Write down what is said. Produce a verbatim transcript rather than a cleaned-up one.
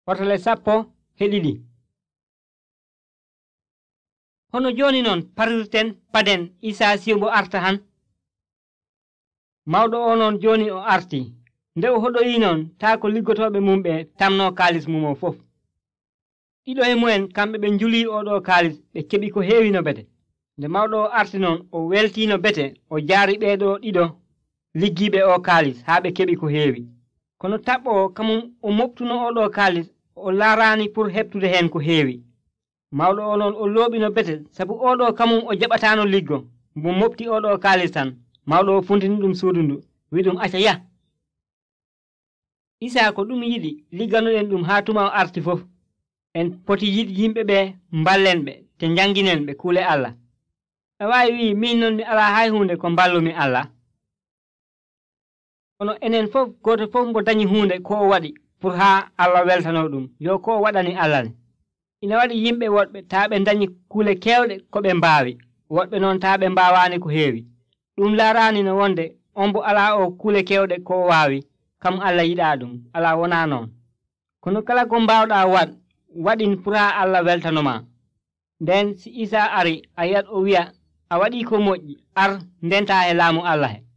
Hotole sappo he ɗiɗi. Hono joni noon parirten paden Isa siwbo arta han. Mawɗo o noon joni o arti. Nde o hoɗoyi noon taa ko liggotoɓe mum ɓe tamno kaalis mum o fof. Ɗiɗo e mumen kamɓe ɓe njuli oɗo kaalis ɓe keɓi ko heewi no bete. Nde mawɗo o arti noon o weltino bete o jaari ɓeeɗo ɗiɗo liggiɓe o kaalis haa ɓe keɓi ko heewi. Kono taɓɓo o kamum o moftuno oɗo kaalis o laarani pour heɓtude heen ko heewi. Mawɗo o noon o looɓino bete sabu oɗo kamum o jaɓatano liggo mbo mofti oɗo kaalis tan. Mawɗo o funtini ɗum suudu ndu wi ɗum acca ya. Isa ko ɗum yiɗi ligganoɗen ɗum haa tuma o arti fof. En poti yiɗ yimɓe ɓe mballen ɓe te janginen ɓe kuule Allah. A waawi wi min noon mi ala hay hunde ko mballumi Allah. Kono enen fof goto fof mbo dañi hunde ko o waɗi pour haa Allah weltano ɗum yo ko o waɗani Allah ne. Ina waɗi yimɓe woɗɓe taa ɓe dañi kuule kewɗe ko ɓe mbaawi woɗɓe noon taa ɓe mbaawani ko heewi. Ɗum laarani no wonde on mbo ala o kuule kewɗe ko o waawi kam Allah yiɗa ɗum ala wona noon. Kono kala ko mbawɗa waɗ waɗin pour haa Allah weltanoma. Nden si Isa ari a yiyat o wiya a waɗi ko moƴƴi ar ndenta e laamu Allah he.